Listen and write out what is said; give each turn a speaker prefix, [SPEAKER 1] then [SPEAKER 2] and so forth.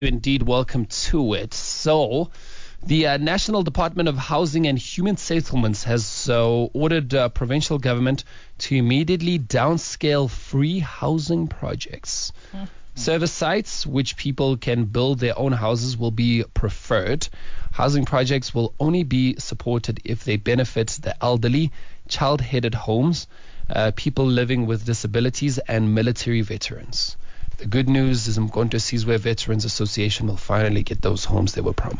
[SPEAKER 1] Indeed, welcome to it. So, the National Department of Housing and Human Settlements has ordered provincial government to immediately downscale free housing projects. Service sites, which people can build their own houses, will be preferred. Housing projects will only be supported if they benefit the elderly, child-headed homes, people living with disabilities, and military veterans. The good news is Mkonto Sizwe Veterans Association will finally get those homes they were promised.